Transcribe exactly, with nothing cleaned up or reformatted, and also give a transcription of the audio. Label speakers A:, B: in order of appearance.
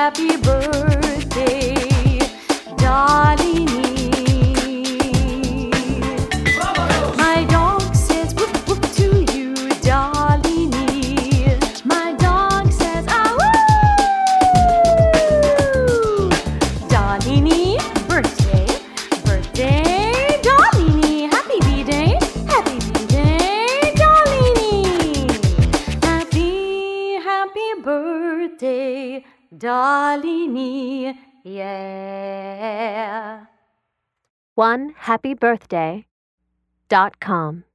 A: happy birthday, Darlene. My dog says woof woof to you, Darlene. My dog says ah woo. Darlene, birthday, birthday, Darlene. Happy B-Day, happy B-Day, Darlene. Happy, happy birthday, Darlene. Yeah.
B: one happy birthday dot com